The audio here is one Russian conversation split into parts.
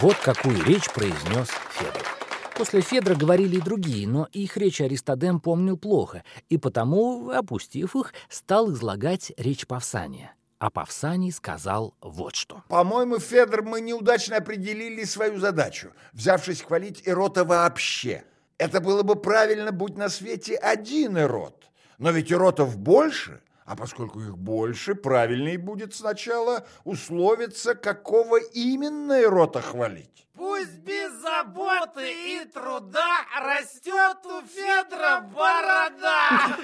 Вот какую речь произнес Федор. После Федора говорили и другие, но их речи Аристодем помнил плохо, и потому, опустив их, стал излагать речь Павсания. А Павсаний сказал вот что. По-моему, Федор, мы неудачно определили свою задачу, взявшись хвалить Эрота вообще. Это было бы правильно, будь на свете один Эрот. Но ведь Эротов больше, а поскольку их больше, правильнее будет сначала условиться, какого именно Эрота хвалить. Пусть без заботы и труда растет у Федора борода.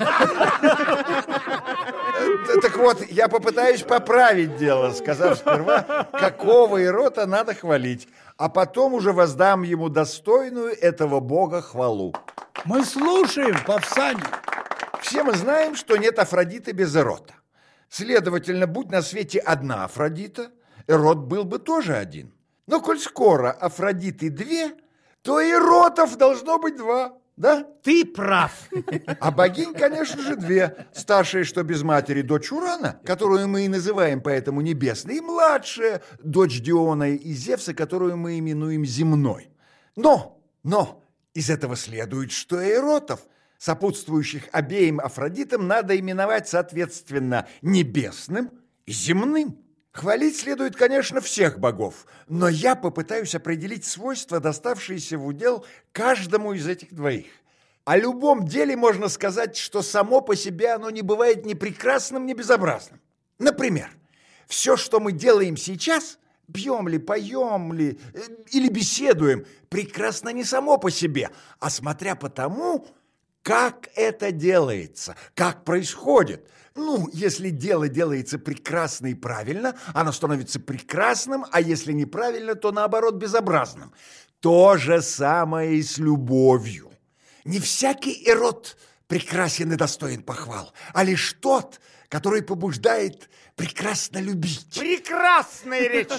Так вот, я попытаюсь поправить дело, сказав сперва, какого Эрота надо хвалить, а потом уже воздам ему достойную этого бога хвалу. Мы слушаем, Павсаний. Все мы знаем, что нет Афродиты без Эрота. Следовательно, будь на свете одна Афродита, Эрот был бы тоже один. Но коль скоро Афродиты две, то Эротов должно быть два, да? Ты прав. А богинь, конечно же, две. Старшая, что без матери, дочь Урана, которую мы и называем поэтому небесной, и младшая, дочь Диона и Зевса, которую мы именуем земной. Но из этого следует, что Эротов, сопутствующих обеим Афродитам, надо именовать соответственно небесным и земным. Хвалить следует, конечно, всех богов, но я попытаюсь определить свойства, доставшиеся в удел каждому из этих двоих. О любом деле можно сказать, что само по себе оно не бывает ни прекрасным, ни безобразным. Например, все, что мы делаем сейчас, пьем ли, поем ли или беседуем, прекрасно не само по себе, а смотря по тому, как это делается, как происходит. Если дело делается прекрасно и правильно, оно становится прекрасным, а если неправильно, то наоборот безобразным. То же самое и с любовью. Не всякий Эрот прекрасен и достоин похвал, а лишь тот, который побуждает прекрасно любить. Прекрасная речь.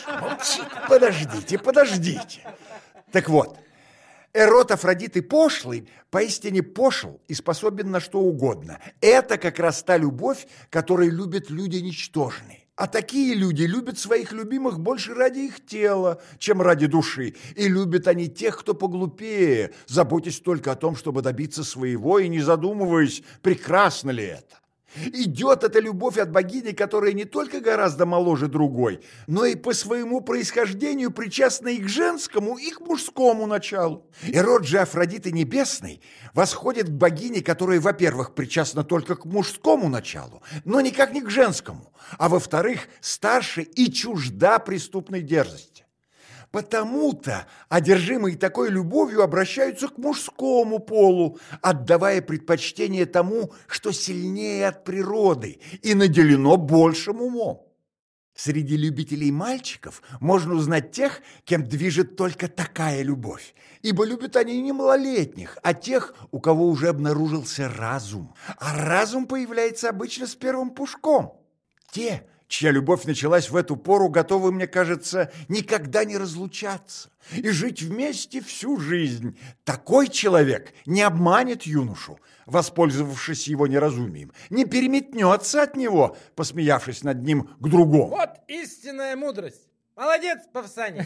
Молчите, подождите. Так вот, Эрот Афродиты пошлый, поистине пошел и способен на что угодно. Это как раз та любовь, которой любят люди ничтожные. А такие люди любят своих любимых больше ради их тела, чем ради души. И любят они тех, кто поглупее, заботясь только о том, чтобы добиться своего, и не задумываясь, прекрасно ли это. Идет эта любовь от богини, которая не только гораздо моложе другой, но и по своему происхождению причастна и к женскому, и к мужскому началу. Эрот же Афродиты Небесной восходит к богине, которая, во-первых, причастна только к мужскому началу, но никак не к женскому, а во-вторых, старше и чужда преступной дерзости. Потому-то одержимые такой любовью обращаются к мужскому полу, отдавая предпочтение тому, что сильнее от природы и наделено большим умом. Среди любителей мальчиков можно узнать тех, кем движет только такая любовь, ибо любят они не малолетних, а тех, у кого уже обнаружился разум. А разум появляется обычно с первым пушком. Те, чья любовь началась в эту пору, готовы, мне кажется, никогда не разлучаться и жить вместе всю жизнь. Такой человек не обманет юношу, воспользовавшись его неразумием, не переметнется от него, посмеявшись над ним к другому. Вот истинная мудрость. Молодец, Павсаний.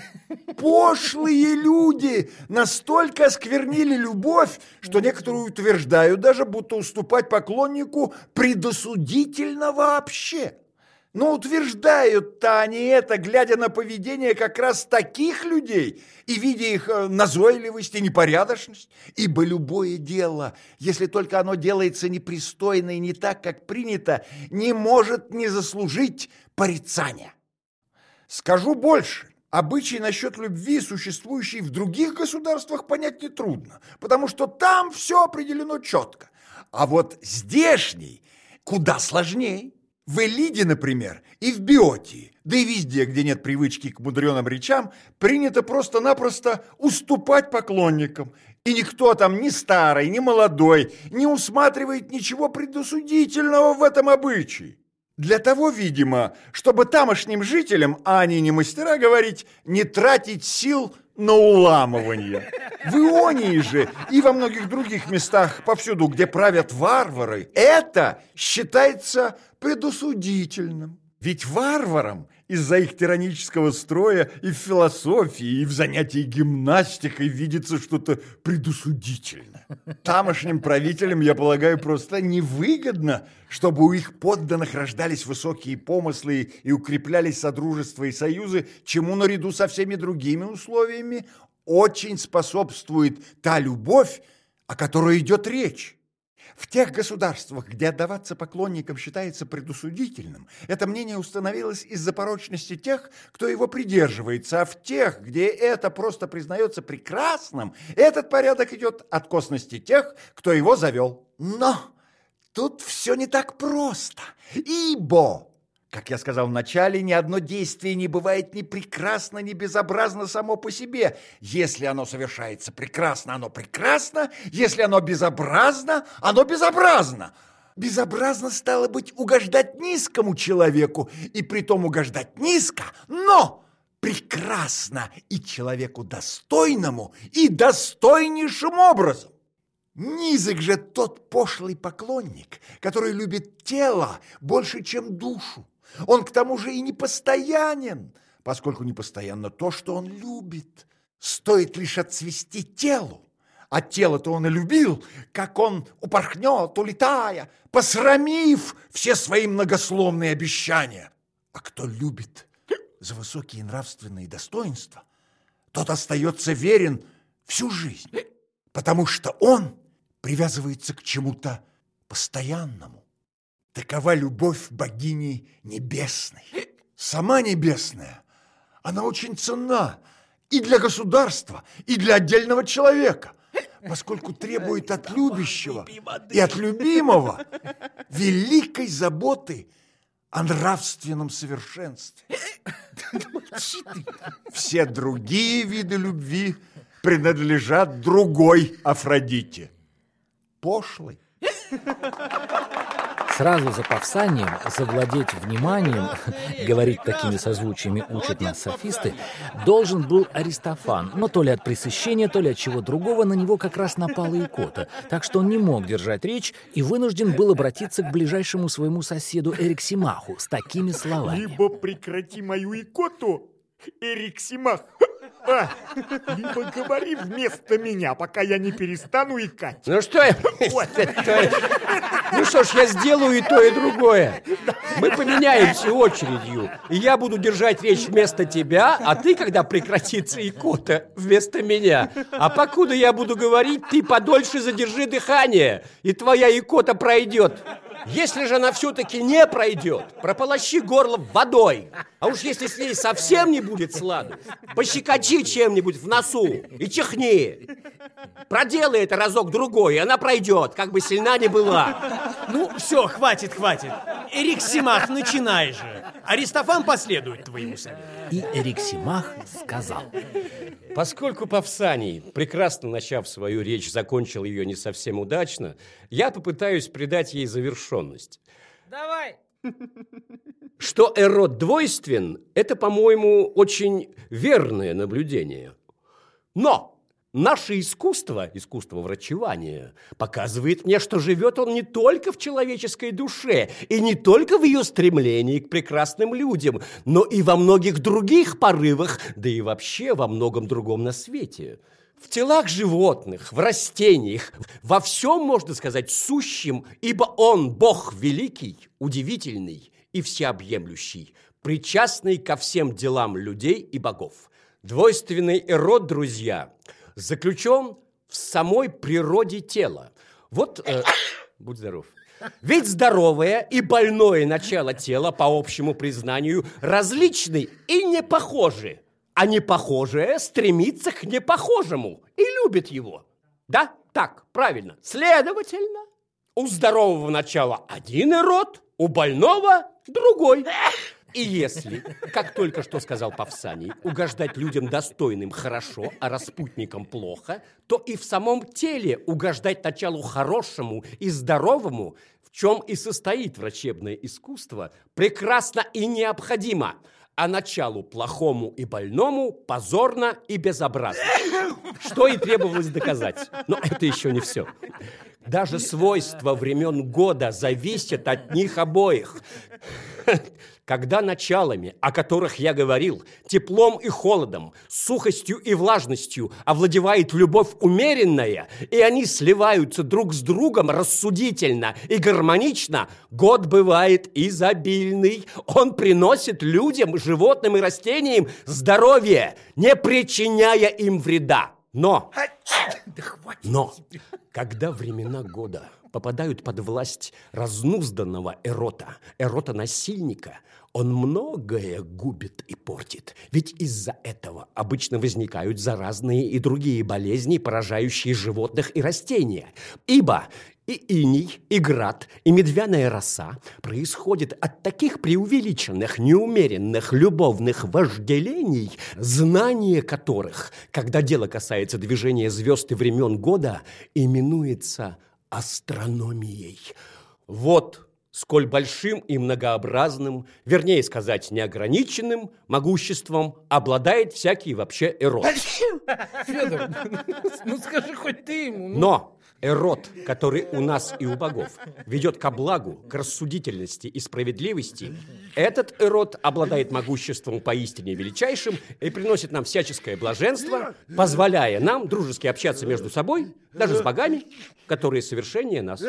Пошлые люди настолько осквернили любовь, что некоторые утверждают даже, будто уступать поклоннику предосудительно вообще. Но утверждают-то они это, глядя на поведение как раз таких людей и видя их назойливость и непорядочность. Ибо любое дело, если только оно делается непристойно и не так, как принято, не может не заслужить порицания. Скажу больше. Обычай насчет любви, существующий в других государствах, понять нетрудно, потому что там все определено четко. А вот здешний куда сложнее. В Элиде, например, и в Биотии, да и везде, где нет привычки к мудреным речам, принято просто-напросто уступать поклонникам. И никто там, ни старый, ни молодой, не усматривает ничего предосудительного в этом обычае. Для того, видимо, чтобы тамошним жителям, а они не мастера говорить, не тратить сил на уламывание. В Ионии же и во многих других местах, повсюду, где правят варвары, это считается предосудительным. Ведь варварам из-за их тиранического строя и в философии, и в занятии гимнастикой видится что-то предосудительное. Тамошним правителям, я полагаю, просто невыгодно, чтобы у их подданных рождались высокие помыслы и укреплялись содружества и союзы, чему наряду со всеми другими условиями очень способствует та любовь, о которой идет речь. В тех государствах, где отдаваться поклонникам считается предосудительным, это мнение установилось из-за порочности тех, кто его придерживается, а в тех, где это просто признается прекрасным, этот порядок идет от косности тех, кто его завел. Но тут все не так просто, ибо, как я сказал вначале, ни одно действие не бывает ни прекрасно, ни безобразно само по себе. Если оно совершается прекрасно, оно прекрасно. Если оно безобразно, оно безобразно. Безобразно стало быть угождать низкому человеку, и притом угождать низко, но прекрасно и человеку достойному, и достойнейшим образом. Низок же тот пошлый поклонник, который любит тело больше, чем душу. Он к тому же и непостоянен, поскольку непостоянно то, что он любит. Стоит лишь отцвести телу, а тело-то он и любил, как он упорхнет, улетая, посрамив все свои многословные обещания. А кто любит за высокие нравственные достоинства, тот остается верен всю жизнь, потому что он привязывается к чему-то постоянному. Такова любовь богини небесной. Сама небесная, она очень ценна и для государства, и для отдельного человека, поскольку требует от любящего и от любимого великой заботы о нравственном совершенстве. Все другие виды любви принадлежат другой Афродите, пошлой. Сразу за Павсанием завладеть вниманием, говорить такими созвучиями учат нас софисты, должен был Аристофан, но то ли от пресыщения, то ли от чего другого на него как раз напала икота, так что он не мог держать речь и вынужден был обратиться к ближайшему своему соседу Эриксимаху с такими словами. «Либо прекрати мою икоту, Эриксимах, либо говори вместо меня, пока я не перестану икать». Ну что я... Ну что ж, я сделаю и то, и другое. Мы поменяемся очередью, и я буду держать речь вместо тебя, а ты, когда прекратится икота, вместо меня. А покуда я буду говорить, ты подольше задержи дыхание, и твоя икота пройдет. Если же она все-таки не пройдет, прополощи горло водой. А уж если с ней совсем не будет сладу, пощекочи чем-нибудь в носу и чихни. Проделай это разок-другой, и она пройдет, как бы сильна ни была. Ну, все, хватит. Эриксимах, начинай же. Аристофан последует твоему совету. И Эриксимах сказал: Поскольку Павсаний, прекрасно начав свою речь, закончил ее не совсем удачно, я попытаюсь придать ей завершенность. Давай. Что Эрот двойствен, это, по-моему, очень верное наблюдение. Но наше искусство врачевания, показывает мне, что живет он не только в человеческой душе и не только в ее стремлении к прекрасным людям, но и во многих других порывах, да и вообще во многом другом на свете. В телах животных, в растениях, во всем, можно сказать, сущем, ибо он Бог великий, удивительный и всеобъемлющий, причастный ко всем делам людей и богов. Двойственный Эрот, друзья, заключен в самой природе тела. Вот, будь здоров. Ведь здоровое и больное начало тела, по общему признанию, различны и не похожи. А непохожее стремится к непохожему и любит его. Да? Так, правильно. Следовательно, у здорового начала один Эрот, у больного другой. И если, как только что сказал Павсаний, угождать людям достойным хорошо, а распутникам плохо, то и в самом теле угождать началу хорошему и здоровому, в чем и состоит врачебное искусство, прекрасно и необходимо, а началу плохому и больному позорно и безобразно. Что и требовалось доказать. Но это еще не все. Даже свойства времен года зависят от них обоих. Когда началами, о которых я говорил, теплом и холодом, сухостью и влажностью овладевает любовь умеренная, и они сливаются друг с другом рассудительно и гармонично, год бывает изобильный. Он приносит людям, животным и растениям здоровье, не причиняя им вреда. Но, когда времена года попадают под власть разнузданного эрота-насильника, он многое губит и портит. Ведь из-за этого обычно возникают заразные и другие болезни, поражающие животных и растения. Ибо и иней, и град, и медвяная роса происходят от таких преувеличенных, неумеренных любовных вожделений, знание которых, когда дело касается движения звезд и времен года, именуется астрономией. Вот сколь большим и многообразным, вернее сказать, неограниченным могуществом обладает всякий вообще эрот. Федор, ну скажи хоть ты ему. Но эрот, который у нас и у богов ведет ко благу, к рассудительности и справедливости, этот эрот обладает могуществом поистине величайшим и приносит нам всяческое блаженство, позволяя нам дружески общаться между собой, даже с богами, которые совершеннее нас.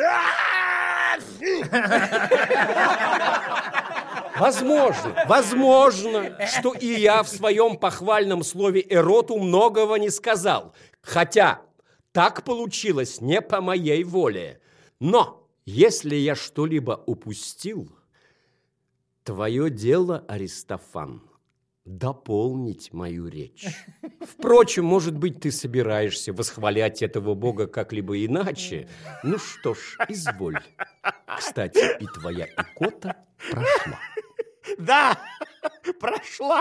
Возможно, что и я в своем похвальном слове эроту многого не сказал, хотя так получилось не по моей воле. Но если я что-либо упустил, твое дело, Аристофан, дополнить мою речь. Впрочем, может быть, ты собираешься восхвалять этого бога как-либо иначе. Ну что ж, изволь. Кстати, и твоя икота прошла. Да, прошла.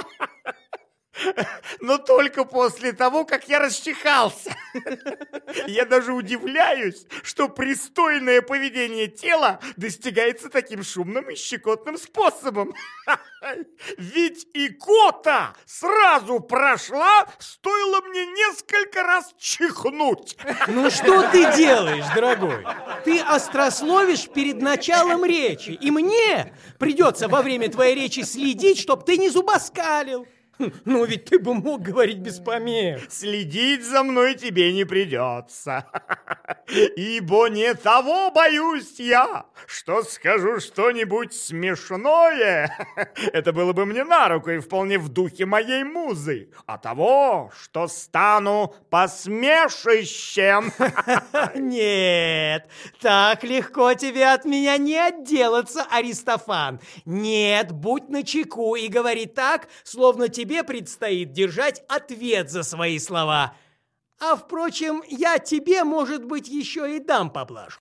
Но только после того, как я расчихался. Я даже удивляюсь, что пристойное поведение тела достигается таким шумным и щекотным способом. Ведь икота сразу прошла, стоило мне несколько раз чихнуть. Ну что ты делаешь, дорогой? Ты острословишь перед началом речи, и мне придется во время твоей речи следить, чтоб ты не зубоскалил. Ну ведь ты бы мог говорить без помех. Следить за мной тебе не придется. Ибо не того боюсь я, что скажу что-нибудь смешное. Это было бы мне на руку и вполне в духе моей музы. А того, что стану посмешищем. Нет, так легко тебе от меня не отделаться, Аристофан. Нет, будь начеку и говори так, словно тебе предстоит держать ответ за свои слова. А, впрочем, я тебе, может быть, еще и дам поблажку.